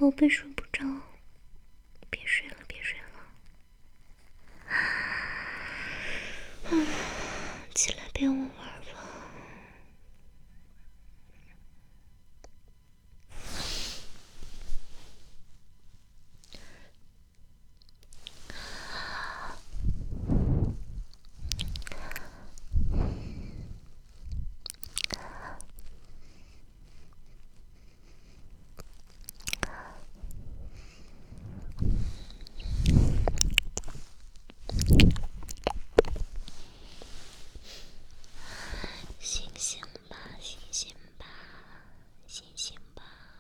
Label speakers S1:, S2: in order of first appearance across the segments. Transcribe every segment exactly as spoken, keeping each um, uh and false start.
S1: 宝贝睡不着，别睡了，别睡了。嗯，起来陪我玩吧。醒醒吧，醒醒吧，醒醒吧。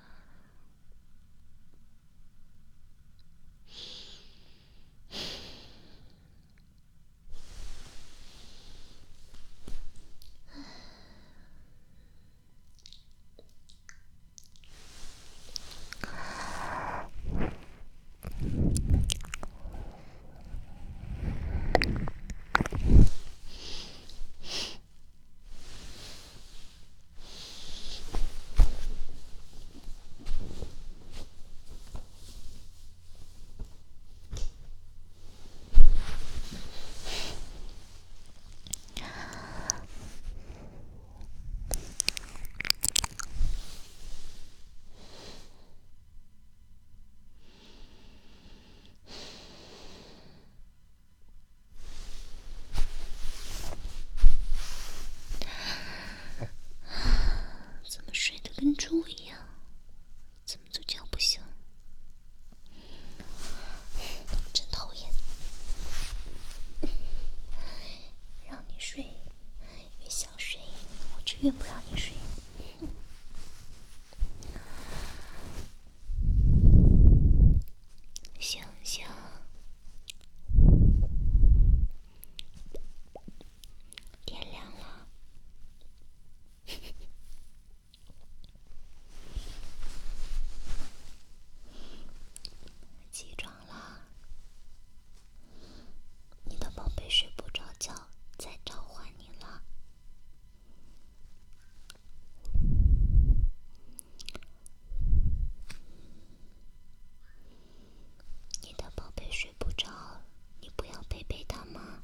S1: 怎么睡得跟猪一样？怎么就叫不醒？真讨厌！让你睡，越想睡，我就越不让你睡。醒醒！天亮了。起床了，你的宝贝睡不着觉，在召唤你了。你的宝贝睡不着，你不要陪陪他吗？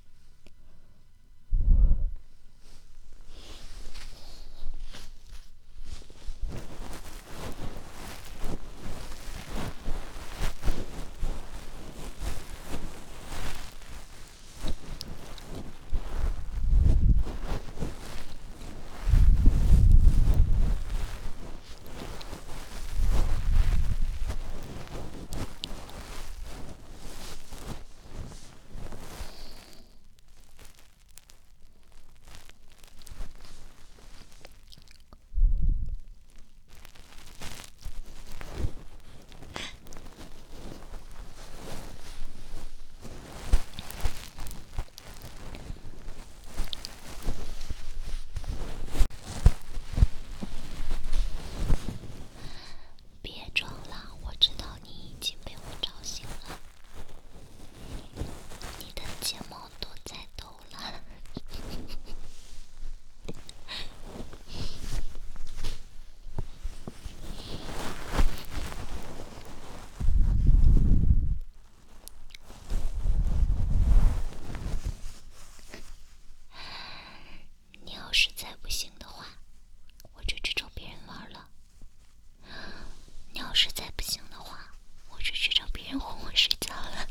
S1: 别装了，我知道你已经被我吵醒了。你的睫毛都在抖了。你要是再不醒的话，我就去找别人玩了。你要是再不醒的话，我就去找别人哄我睡觉了。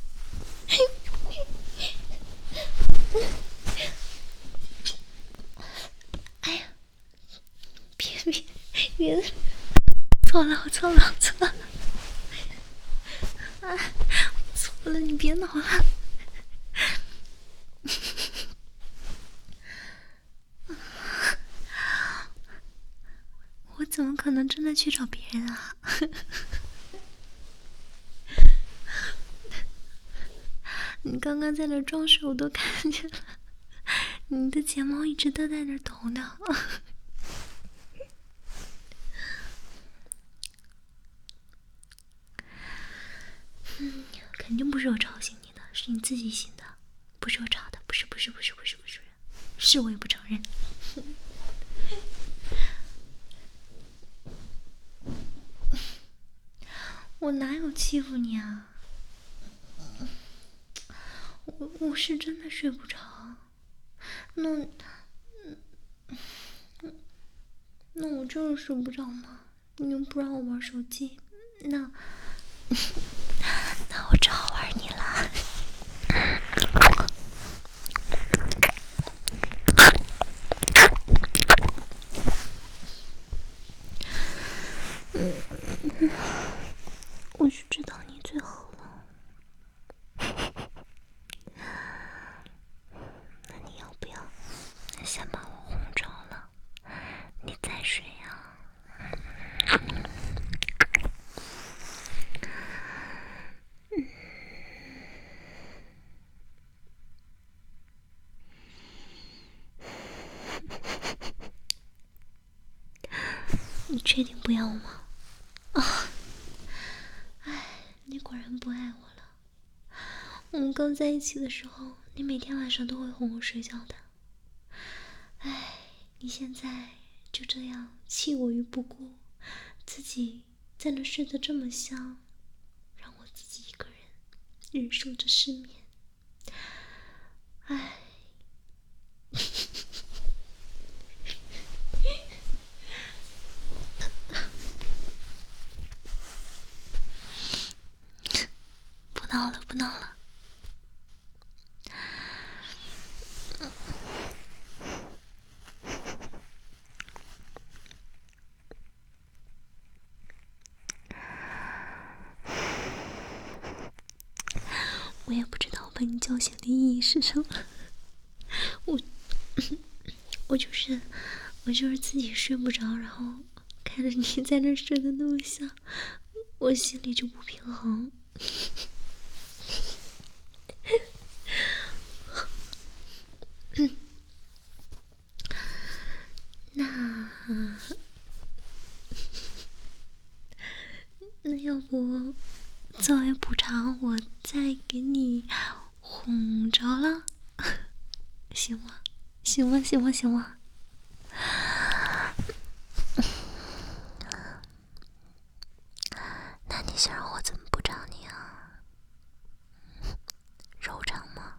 S1: 哎呀，别别别！错了，我错了，我错了！啊，我错了，你别闹了。我怎么可能真的去找别人啊？你刚刚在那装睡，我都看见了，你的睫毛一直都在那抖呢。嗯，肯定不是我吵醒你的，是你自己醒的，不是我吵的，不是，不是，不是，不是，不是，是我也不承认。 我哪有欺负你啊？我我是真的睡不着。那那我就是睡不着嘛。你又不让我玩手机，那那我只好玩你了。我是知道你最好了，那你要不要先把我哄着了，你再睡呀？你确定不要吗？啊，哎，你果然不爱我了。我们刚在一起的时候，你每天晚上都会哄我睡觉的。哎，你现在就这样弃我于不顾，自己在那睡得这么香，让我自己一个人忍受着失眠。哎。不闹了，不闹了。我也不知道把你叫醒的意义是什么。我，我就是，我就是自己睡不着，然后看着你在那睡得那么香，我心里就不平衡。那，那要不作为补偿，我再给你哄着了，行吗？行吗？行吗？行吗？那你想让我怎么补偿你啊？肉偿吗？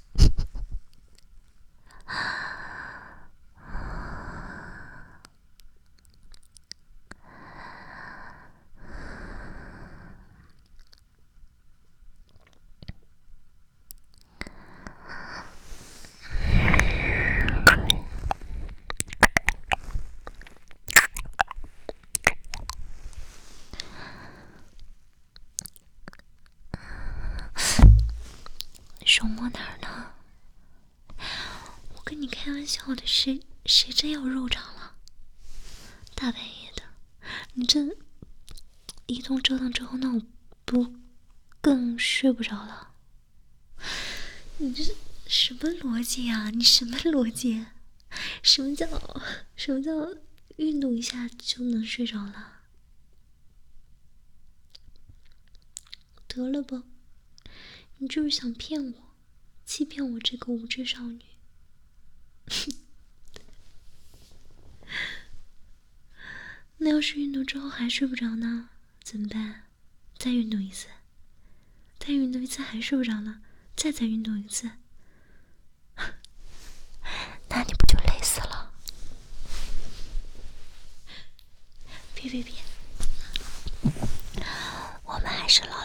S1: 手摸哪儿呢？我跟你开玩笑的，谁谁真要肉偿了？大半夜的，你这一通折腾之后，那我不更睡不着了？你这什么逻辑啊？你什么逻辑？什么叫什么叫运动一下就能睡着了？得了吧，你就是想骗我，欺骗我这个无知少女。那要是运动之后还睡不着呢，怎么办？再运动一次，再运动一次还睡不着呢，再再运动一次，那你不就累死了？别别别，我们还是老